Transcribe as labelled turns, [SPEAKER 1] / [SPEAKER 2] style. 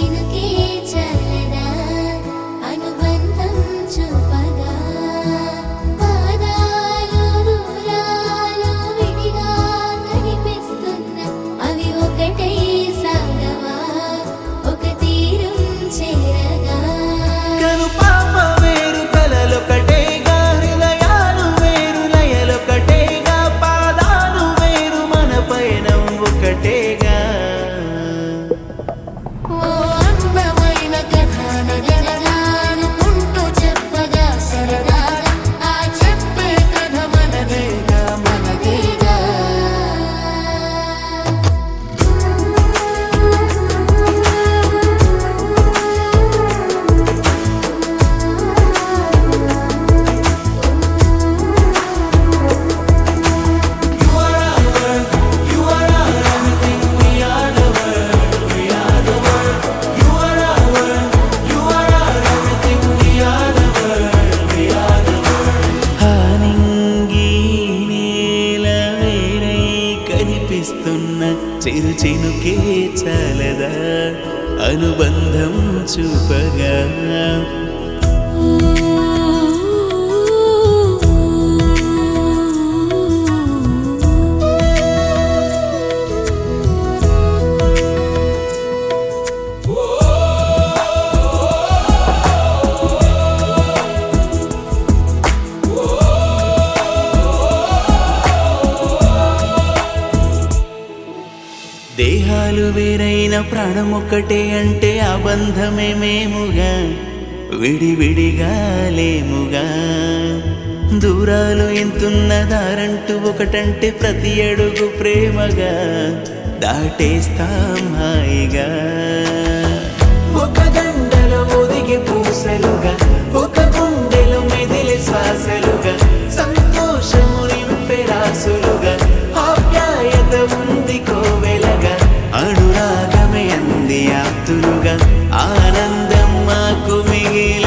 [SPEAKER 1] చినుకే చల్లదా అనుబంధం చూపగా పాదాలు దూరాలు విడిగా కనిపిస్తున్న అవి ఒకటై సాగవా ఒక తీరం చేరగా
[SPEAKER 2] కను పాప వేరు కలలొకటేగా హృదయాలు వేరు లయలొకటేగా పాదాలు వేరు మన పయనం ఒకటేగా
[SPEAKER 1] ఓ అందమైన కథ నగనగానుకుంటూ చెప్పగా సరదాగా ఆ చెప్పే కథ మనదేగా మనదేగా
[SPEAKER 2] హానింగి నేల వేరై కనిపిస్తున్న చిరు చినుకే చాలదా అనుబంధం చూపగా దేహాలు వేరైన ప్రాణం ఒక్కటే అంటే ఆ బంధమే మేముగా విడివిడిగా లేముగా దూరాలు ఎంతున్నదారంటూ ఒకటంటే ప్రతి అడుగు ప్రేమగా దాటేస్తాం హాయిగా ఒక దండలో ఒదిగి పూసలుగా ఒక గుండెలో మెదిలి శ్వాసలుగా సంతోషము నింపే రాసులుగా ఆప్యాయత ఉంది కోవెలగా అనురాగమే అంది ఆప్తులుగా ఆనందం మాకు మిగిలి